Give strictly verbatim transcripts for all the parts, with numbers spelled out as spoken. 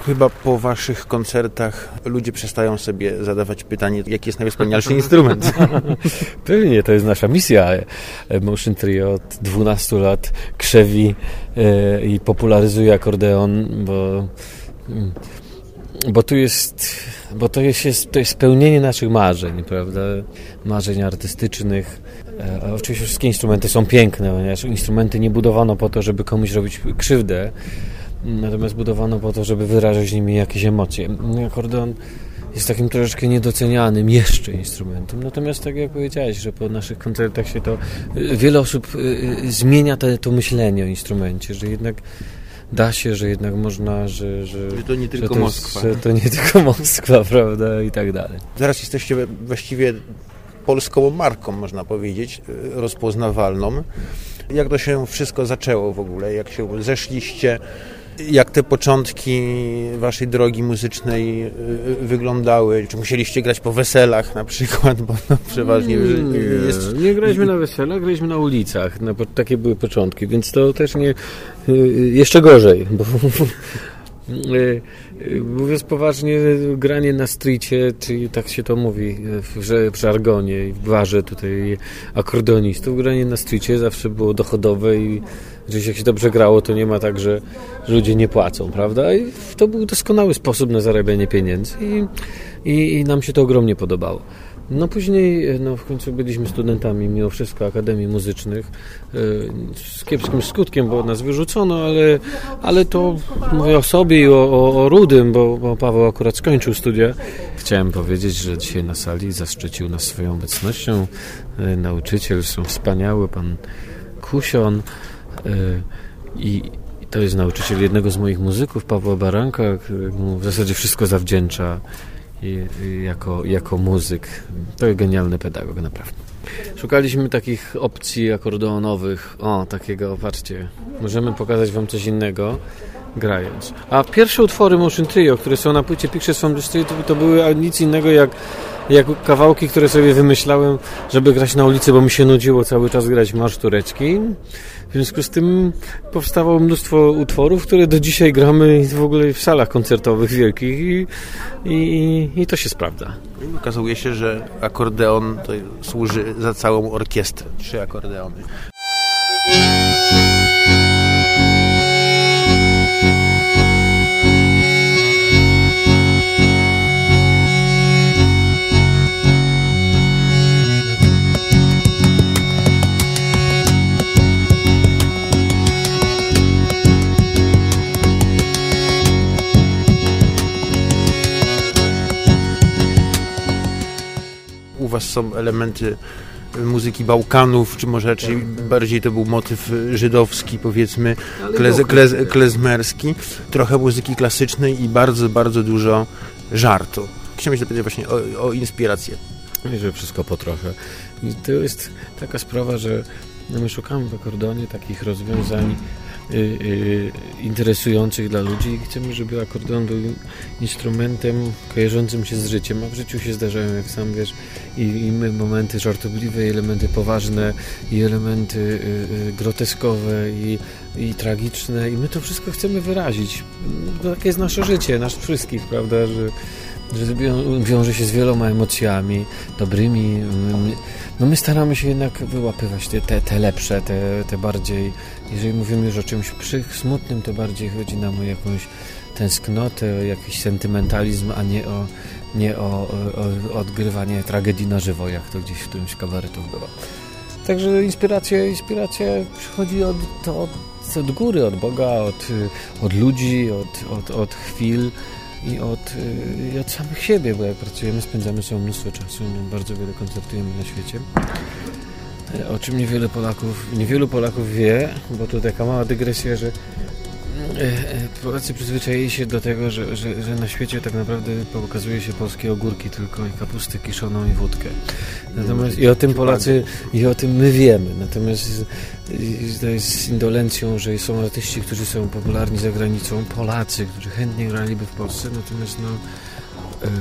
Chyba po waszych koncertach ludzie przestają sobie zadawać pytanie, jaki jest najwspanialszy instrument. Pewnie, to jest nasza misja. Motion Trio od dwunastu lat krzewi e, i popularyzuje akordeon, bo, bo tu jest, bo to jest, to jest spełnienie naszych marzeń, prawda? Marzeń artystycznych. E, oczywiście wszystkie instrumenty są piękne, ponieważ instrumenty nie budowano po to, żeby komuś robić krzywdę, natomiast budowano po to, żeby wyrażać nimi jakieś emocje. Akordeon jest takim troszeczkę niedocenianym jeszcze instrumentem. Natomiast tak jak powiedziałeś, że po naszych koncertach się to... Wiele osób zmienia te, to myślenie o instrumencie, że jednak da się, że jednak można, że... Że, że to nie tylko że to Moskwa. Jest, że to nie tylko Moskwa, prawda, i tak dalej. Teraz jesteście właściwie polską marką, można powiedzieć, rozpoznawalną. Jak to się wszystko zaczęło w ogóle? Jak się zeszliście? Jak te początki waszej drogi muzycznej wyglądały? Czy musieliście grać po weselach na przykład? Bo no, przeważnie nie, jest... nie graliśmy na weselach, graliśmy na ulicach. No, takie były początki, więc to też nie... Jeszcze gorzej, bo... Mówiąc poważnie, granie na streetie, czyli tak się to mówi w żargonie i w barze tutaj akordeonistów, granie na streetie zawsze było dochodowe i że jak się dobrze grało, to nie ma tak, że ludzie nie płacą, prawda? I to był doskonały sposób na zarabianie pieniędzy i, i, i nam się to ogromnie podobało. No później, no w końcu byliśmy studentami mimo wszystko Akademii Muzycznych, z kiepskim skutkiem, bo nas wyrzucono, ale, ale to mówię o sobie i o, o, o Rudym, bo, bo Paweł akurat skończył studia. Chciałem powiedzieć, że dzisiaj na sali zaszczycił nas swoją obecnością nauczyciel, są wspaniały, pan Kusion i to jest nauczyciel jednego z moich muzyków, Pawła Baranka, któremu w zasadzie wszystko zawdzięcza I, i jako, jako muzyk. To jest genialny pedagog, naprawdę. Szukaliśmy takich opcji akordeonowych. O, takiego, patrzcie, możemy pokazać wam coś innego grając. A pierwsze utwory Motion Trio, które są na płycie Pictures from the Street, to były nic innego jak, jak kawałki, które sobie wymyślałem, żeby grać na ulicy, bo mi się nudziło cały czas grać marsz turecki. W związku z tym powstało mnóstwo utworów, które do dzisiaj gramy w ogóle w salach koncertowych wielkich i, i, i to się sprawdza. Okazuje się, że akordeon to służy za całą orkiestrę. Trzy akordeony. U was są elementy muzyki Bałkanów, czy może raczej bardziej to był motyw żydowski, powiedzmy, klez, klez, klezmerski, trochę muzyki klasycznej i bardzo, bardzo dużo żartu. Chciałem się zapytać właśnie o, o inspirację. I że wszystko po trochę. I to jest taka sprawa, że my szukamy w akordeonie takich rozwiązań y, y, interesujących dla ludzi i chcemy, żeby akordeon był instrumentem kojarzącym się z życiem, a w życiu się zdarzają, jak sam wiesz, i, i my momenty żartobliwe, i elementy poważne, i elementy y, y, groteskowe, i, i tragiczne, i my to wszystko chcemy wyrazić. No, takie jest nasze życie, nasz wszystkich, prawda, że że wiąże się z wieloma emocjami dobrymi. No my staramy się jednak wyłapywać te, te, te lepsze, te, te bardziej, jeżeli mówimy już o czymś przy, smutnym, to bardziej chodzi nam o jakąś tęsknotę, o jakiś sentymentalizm, a nie o, nie o, o, o odgrywanie tragedii na żywo, jak to gdzieś w którymś kabaretów było. Także inspiracja, inspiracja przychodzi od, to od, od góry, od Boga, od, od ludzi, od, od, od chwil i od, i od samych siebie, bo jak pracujemy, spędzamy sobie mnóstwo czasu, no, bardzo wiele koncertujemy na świecie, o czym niewiele Polaków, niewielu Polaków wie, bo to taka mała dygresja, że Polacy przyzwyczaili się do tego, że, że, że na świecie tak naprawdę pokazuje się polskie ogórki tylko i kapustę kiszoną i wódkę. Natomiast i o tym Polacy, i o tym my wiemy. Natomiast to jest z indolencją, że są artyści, którzy są popularni za granicą, Polacy, którzy chętnie graliby w Polsce, natomiast no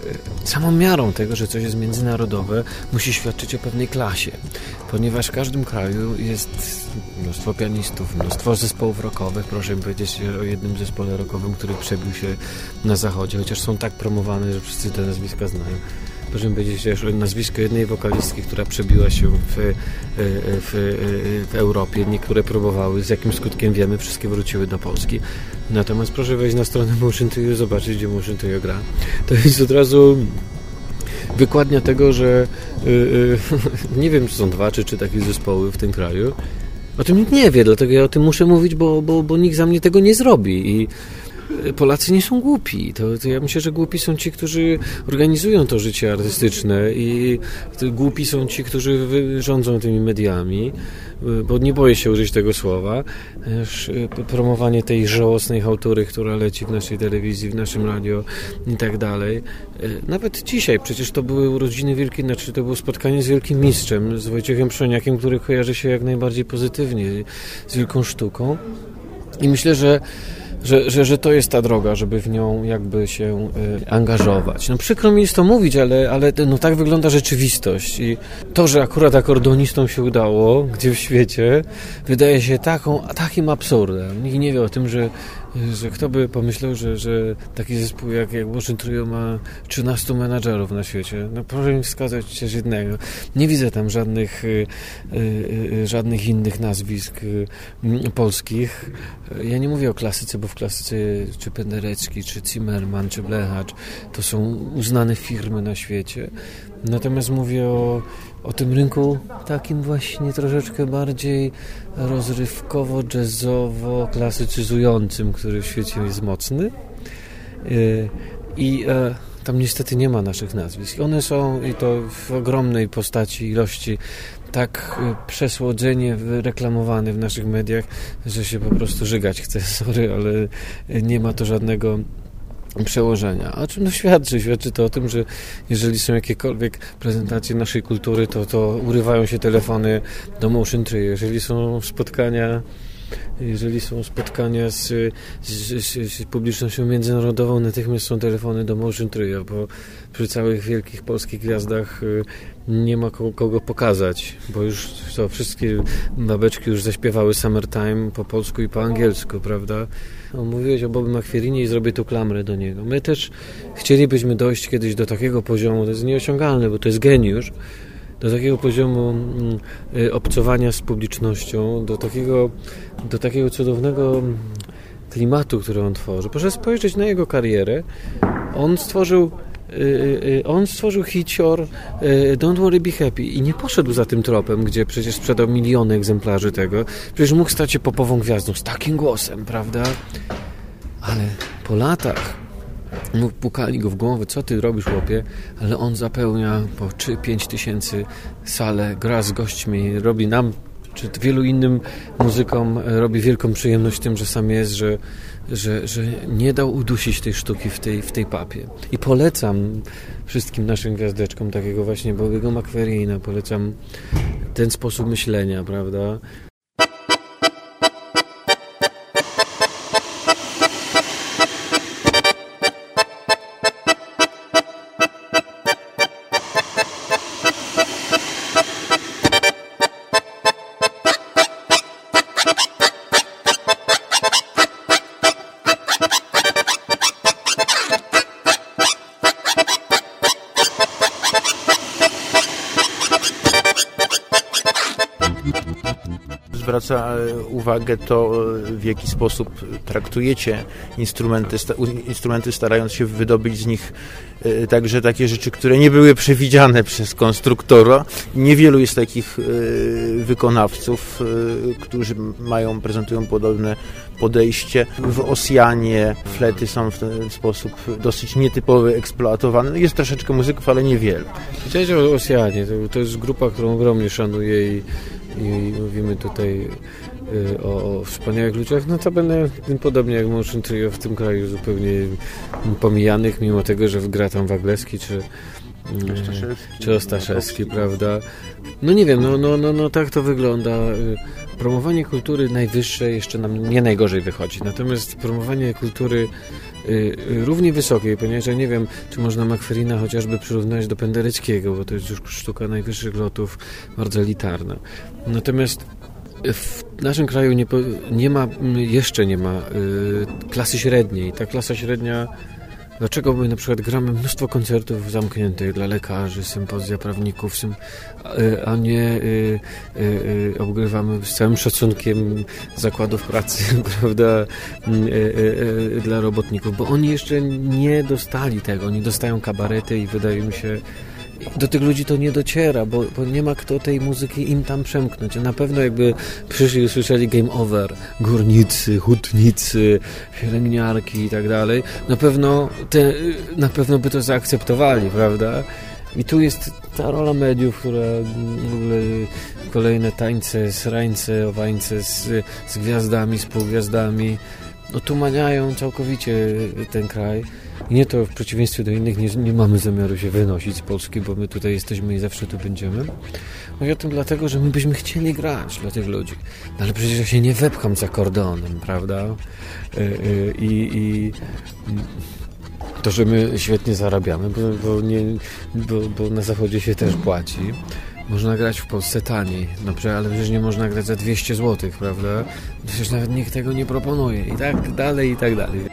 samą miarą tego, że coś jest międzynarodowe, musi świadczyć o pewnej klasie, ponieważ w każdym kraju jest mnóstwo pianistów, mnóstwo zespołów rockowych. Proszę mi powiedzieć o jednym zespole rockowym, który przebił się na zachodzie, chociaż są tak promowane, że wszyscy te nazwiska znają. Proszę mi powiedzieć też o nazwisko jednej wokalistki, która przebiła się w, w, w Europie. Niektóre próbowały, z jakim skutkiem wiemy, wszystkie wróciły do Polski. Natomiast proszę wejść na stronę Motion Trio, zobaczyć, gdzie Motion Trio gra. To jest od razu wykładnia tego, że yy, yy, nie wiem, czy są dwa czy trzy takie zespoły w tym kraju. O tym nikt nie wie, dlatego ja o tym muszę mówić, bo, bo, bo nikt za mnie tego nie zrobi. I Polacy nie są głupi. To, to ja myślę, że głupi są ci, którzy organizują to życie artystyczne i głupi są ci, którzy rządzą tymi mediami, bo nie boję się użyć tego słowa. Promowanie tej żałosnej chałtury, która leci w naszej telewizji, w naszym radio i tak dalej. Nawet dzisiaj przecież to były urodziny wielkie, znaczy to było spotkanie z wielkim mistrzem, z Wojciechem Przoniakiem, który kojarzy się jak najbardziej pozytywnie z wielką sztuką. I myślę, że Że, że, że to jest ta droga, żeby w nią jakby się y, angażować. No przykro mi jest to mówić, ale, ale no, tak wygląda rzeczywistość. I to, że akurat akordeonistom się udało, gdzie w świecie, wydaje się taką, takim absurdem. Nikt nie wie o tym, że, że kto by pomyślał, że, że taki zespół jak, jak Motion Trio ma trzynastu menadżerów na świecie. No proszę mi wskazać chociaż jednego. Nie widzę tam żadnych, y, y, y, żadnych innych nazwisk y, y, polskich. Ja nie mówię o klasyce, bo w klasyce czy Penderecki, czy Zimmerman, czy Blechacz to są uznane firmy na świecie. Natomiast mówię o, o tym rynku takim właśnie troszeczkę bardziej rozrywkowo, jazzowo-klasycyzującym, który w świecie jest mocny. I tam niestety nie ma naszych nazwisk. One są i to w ogromnej postaci, ilości tak przesłodzenie reklamowane w naszych mediach, że się po prostu żygać chce, sorry, ale nie ma to żadnego przełożenia. A czym to świadczy? Świadczy to o tym, że jeżeli są jakiekolwiek prezentacje naszej kultury, to, to urywają się telefony do Motion Trio. Jeżeli są spotkania Jeżeli są spotkania z, z, z, z publicznością międzynarodową, natychmiast są telefony do Motion Trio, bo przy całych wielkich polskich gwiazdach nie ma kogo, kogo pokazać, bo już to wszystkie babeczki już zaśpiewały Summertime po polsku i po angielsku, prawda? No, mówiłeś o Bobby McFerrinie i zrobię tu klamrę do niego. My też chcielibyśmy dojść kiedyś do takiego poziomu, to jest nieosiągalne, bo to jest geniusz, do takiego poziomu y, obcowania z publicznością, do takiego, do takiego cudownego klimatu, który on tworzy. Proszę spojrzeć na jego karierę. On stworzył y, y, on stworzył hicior y, Don't Worry Be Happy i nie poszedł za tym tropem, gdzie przecież sprzedał miliony egzemplarzy tego. Przecież mógł stać się popową gwiazdą z takim głosem, prawda? Ale po latach pukali go w głowę, co ty robisz, chłopie? Ale on zapełnia po trzy pięć tysięcy salę, gra z gośćmi, robi nam, czy wielu innym muzykom robi wielką przyjemność tym, że sam jest, że, że, że nie dał udusić tej sztuki w tej, w tej papie. I polecam wszystkim naszym gwiazdeczkom takiego właśnie Bobby'ego McFerrina, polecam ten sposób myślenia, prawda? Zwraca uwagę to, w jaki sposób traktujecie instrumenty, instrumenty starając się wydobyć z nich także takie rzeczy, które nie były przewidziane przez konstruktora. Niewielu jest takich wykonawców, którzy mają, prezentują podobne podejście. W Ossianie flety są w ten sposób dosyć nietypowy, eksploatowane. Jest troszeczkę muzyków, ale niewielu. Powiedziałeś o Ossianie, to, to jest grupa, którą ogromnie szanuję i I mówimy tutaj o, o wspaniałych ludziach, no to będę podobnie jak Motion Trio w tym kraju zupełnie pomijanych, mimo tego, że gra tam Wagleski czy Ostaszewski, czy Ostaszewski, prawda? No nie wiem, no, no, no, no tak to wygląda. Promowanie kultury najwyższej jeszcze nam nie najgorzej wychodzi, natomiast promowanie kultury y, równie wysokiej, ponieważ ja nie wiem, czy można Makwerina chociażby przyrównać do Pendereckiego, bo to jest już sztuka najwyższych lotów, bardzo elitarna. Natomiast w naszym kraju nie, nie ma, jeszcze nie ma y, klasy średniej. Ta klasa średnia, dlaczego my na przykład gramy mnóstwo koncertów zamkniętych dla lekarzy, sympozja prawników, sym, y, a nie y, y, y, obgrywamy z całym szacunkiem zakładów pracy, prawda, y, y, y, dla robotników, bo oni jeszcze nie dostali tego, oni dostają kabarety i wydaje mi się, do tych ludzi to nie dociera, bo, bo nie ma kto tej muzyki im tam przemknąć. Na pewno jakby przyszli i usłyszeli Game Over, górnicy, hutnicy, pielęgniarki i tak dalej, na pewno, te, na pewno by to zaakceptowali, prawda? I tu jest ta rola mediów, która w ogóle kolejne tańce, srańce, owańce z, z gwiazdami, z półgwiazdami otumaniają całkowicie ten kraj. I nie to w przeciwieństwie do innych, nie, nie mamy zamiaru się wynosić z Polski, bo my tutaj jesteśmy i zawsze tu będziemy. Mówię o tym dlatego, że my byśmy chcieli grać dla tych ludzi. No ale przecież ja się nie wepcham z akordeonem, prawda? I, i, i to, że my świetnie zarabiamy, bo, bo, nie, bo, bo na zachodzie się też płaci. Można grać w Polsce taniej, no, ale przecież nie można grać za dwieście złotych, prawda? Przecież nawet nikt tego nie proponuje i tak dalej, i tak dalej.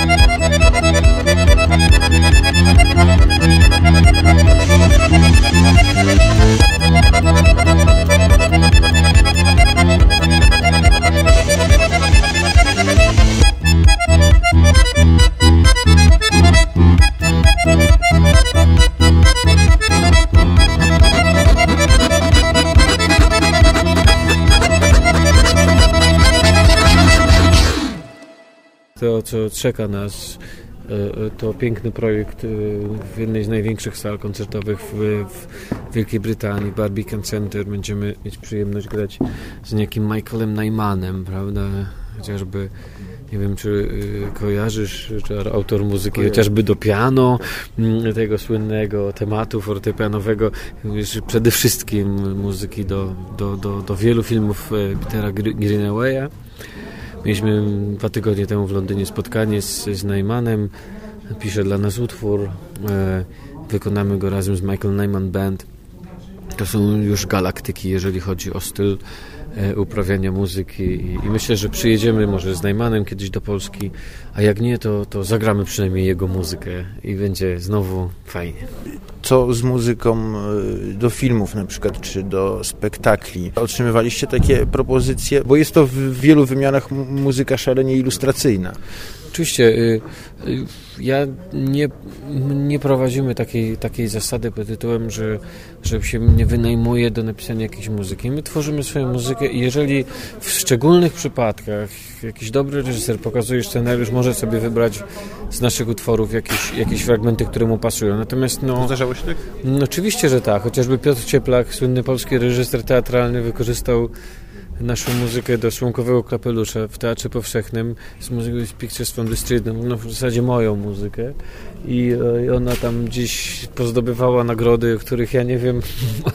To, co czeka nas, to piękny projekt w jednej z największych sal koncertowych w, w Wielkiej Brytanii, Barbican Center. Będziemy mieć przyjemność grać z niejakim Michaelem Nymanem, prawda? Chociażby, nie wiem, czy kojarzysz, czy autor muzyki, Kojarzy. Chociażby do piano, tego słynnego tematu fortepianowego, przede wszystkim muzyki do, do, do, do wielu filmów Petera Greenawaya. Mieliśmy dwa tygodnie temu w Londynie spotkanie z, z Nymanem. Pisze dla nas utwór. E, wykonamy go razem z Michael Nyman Band. To są już galaktyki, jeżeli chodzi o styl e, uprawiania muzyki. I, I myślę, że przyjedziemy może z Nymanem kiedyś do Polski, a jak nie, to, to zagramy przynajmniej jego muzykę i będzie znowu fajnie. Co z muzyką do filmów na przykład, czy do spektakli? Otrzymywaliście takie propozycje? Bo jest to w wielu wymiarach muzyka szalenie ilustracyjna. Oczywiście. Ja nie, nie prowadzimy takiej, takiej zasady pod tytułem, że, że się nie wynajmuje do napisania jakiejś muzyki. My tworzymy swoją muzykę i jeżeli w szczególnych przypadkach jakiś dobry reżyser pokazuje scenariusz, może sobie wybrać z naszych utworów jakieś, jakieś fragmenty, które mu pasują. Natomiast no... Zdarzało się tak? No, oczywiście, że tak. Chociażby Piotr Cieplak, słynny polski reżyser teatralny, wykorzystał naszą muzykę do Szłomkowego Kapelusza w Teatrze Powszechnym z muzyką z Pictures from the Street, no w zasadzie moją muzykę i, i ona tam gdzieś pozdobywała nagrody, których ja nie wiem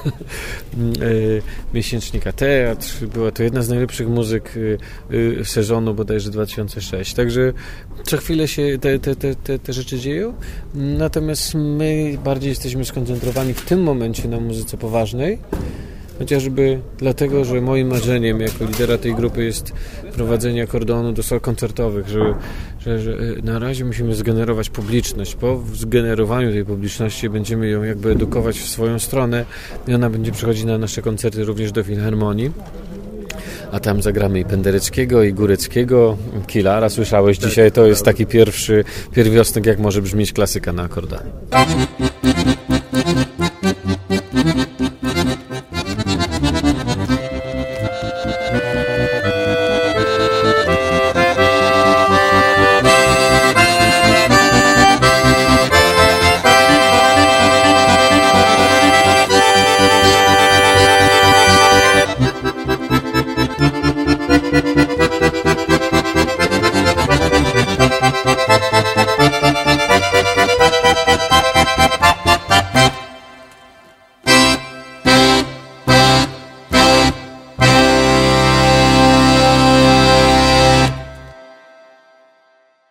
miesięcznika Teatr, była to jedna z najlepszych muzyk sezonu bodajże dwa tysiące szósty, także co chwilę się te, te, te, te, te rzeczy dzieją, natomiast my bardziej jesteśmy skoncentrowani w tym momencie na muzyce poważnej. Chociażby dlatego, że moim marzeniem jako lidera tej grupy jest prowadzenie akordeonu do sal koncertowych, że, że, że na razie musimy zgenerować publiczność. Po zgenerowaniu tej publiczności będziemy ją jakby edukować w swoją stronę i ona będzie przychodzić na nasze koncerty również do Filharmonii. A tam zagramy i Pendereckiego, i Góreckiego, Kilara, słyszałeś dzisiaj, to jest taki pierwszy pierwiostek, jak może brzmieć klasyka na akordeonie.